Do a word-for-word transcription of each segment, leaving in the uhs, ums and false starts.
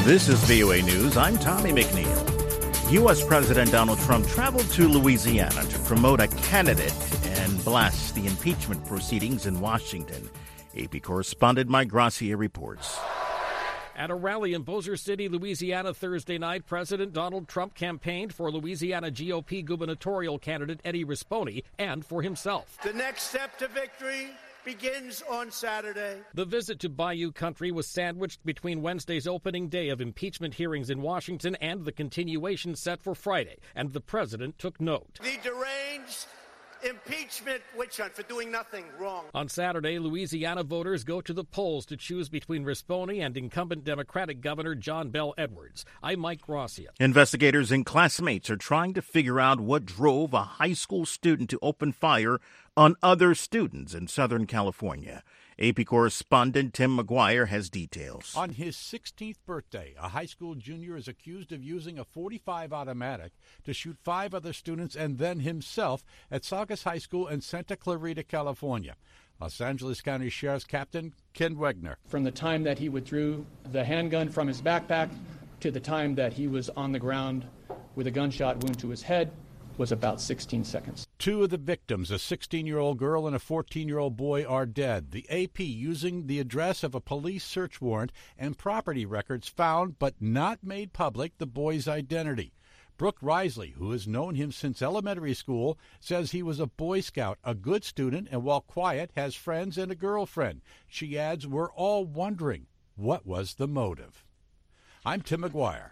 This is V O A News. I'm Tommy McNeil. U S. President Donald Trump traveled to Louisiana to promote a candidate and blast the impeachment proceedings in Washington. A P correspondent Mike Gracia reports. At a rally in Bossier City, Louisiana, Thursday night, President Donald Trump campaigned for Louisiana G O P gubernatorial candidate Eddie Rispone and for himself. The next step to victory begins on Saturday. The visit to Bayou Country was sandwiched between Wednesday's opening day of impeachment hearings in Washington and the continuation set for Friday, and the president took note. The deranged impeachment witch hunt for doing nothing wrong. On Saturday, Louisiana voters go to the polls to choose between Rispone and incumbent Democratic Governor John Bel Edwards. I'm Mike Gracia. Investigators and classmates are trying to figure out what drove a high school student to open fire on other students in Southern California. A P correspondent Tim McGuire has details. On his sixteenth birthday, a high school junior is accused of using a forty-five automatic to shoot five other students and then himself at Saugus High School in Santa Clarita, California. Los Angeles County Sheriff's Captain Ken Wegner. From the time that he withdrew the handgun from his backpack to the time that he was on the ground with a gunshot wound to his head was about sixteen seconds. Two of the victims, a sixteen-year-old girl and a fourteen-year-old boy, are dead. The A P using the address of a police search warrant and property records found but not made public the boy's identity. Brooke Risley, who has known him since elementary school, says he was a Boy Scout, a good student, and while quiet, has friends and a girlfriend. She adds, we're all wondering, what was the motive? I'm Tim McGuire.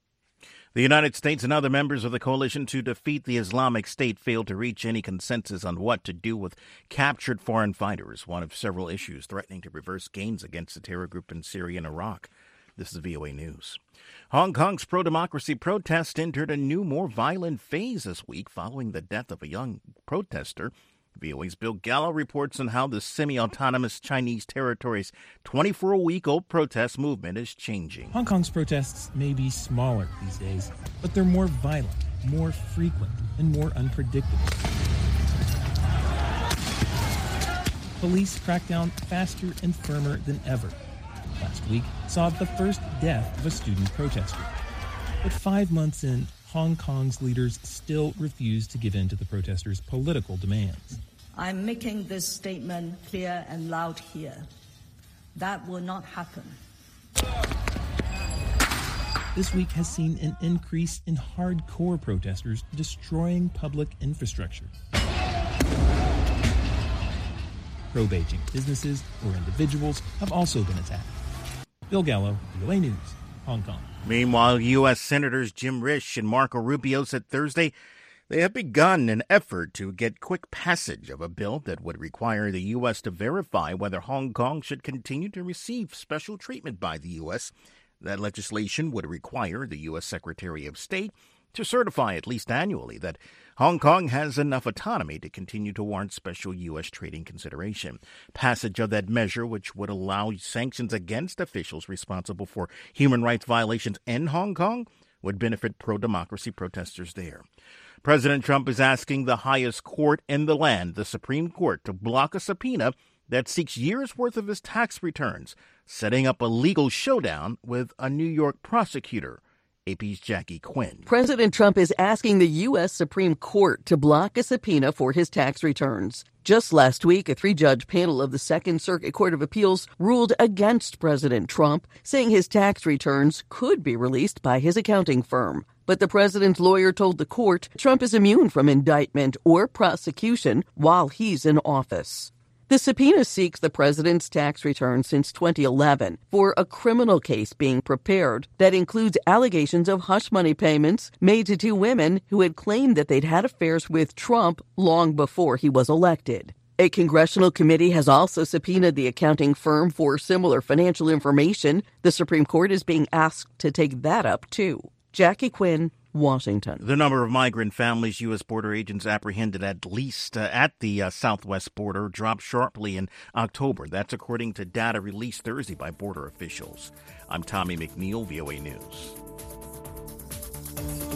The United States and other members of the coalition to defeat the Islamic State failed to reach any consensus on what to do with captured foreign fighters, one of several issues threatening to reverse gains against the terror group in Syria and Iraq. This is V O A News. Hong Kong's pro-democracy protest entered a new, more violent phase this week following the death of a young protester. V O A's Bill Gallo reports on how the semi-autonomous Chinese territory's twenty-four-week-old protest movement is changing. Hong Kong's protests may be smaller these days, but they're more violent, more frequent, and more unpredictable. Police crack down faster and firmer than ever. Last week saw the first death of a student protester. But five months in, Hong Kong's leaders still refuse to give in to the protesters' political demands. I'm making this statement clear and loud here. That will not happen. This week has seen an increase in hardcore protesters destroying public infrastructure. Pro-Beijing businesses or individuals have also been attacked. Bill Gallo, V O A News, Hong Kong. Meanwhile, U S. Senators Jim Risch and Marco Rubio said Thursday they have begun an effort to get quick passage of a bill that would require the U S to verify whether Hong Kong should continue to receive special treatment by the U S. That legislation would require the U S. Secretary of State to certify at least annually that Hong Kong has enough autonomy to continue to warrant special U S trading consideration. Passage of that measure, which would allow sanctions against officials responsible for human rights violations in Hong Kong, would benefit pro-democracy protesters there. President Trump is asking the highest court in the land, the Supreme Court, to block a subpoena that seeks years' worth of his tax returns, setting up a legal showdown with a New York prosecutor. A P's Jackie Quinn. President Trump is asking the U S. Supreme Court to block a subpoena for his tax returns. Just last week, a three-judge panel of the Second Circuit Court of Appeals ruled against President Trump, saying his tax returns could be released by his accounting firm. But the president's lawyer told the court Trump is immune from indictment or prosecution while he's in office. The subpoena seeks the president's tax return since twenty eleven for a criminal case being prepared that includes allegations of hush money payments made to two women who had claimed that they'd had affairs with Trump long before he was elected. A congressional committee has also subpoenaed the accounting firm for similar financial information. The Supreme Court is being asked to take that up, too. Jackie Quinn, Washington. The number of migrant families U S border agents apprehended at least uh, at the uh, southwest border dropped sharply in October. That's according to data released Thursday by border officials. I'm Tommy McNeil, V O A News.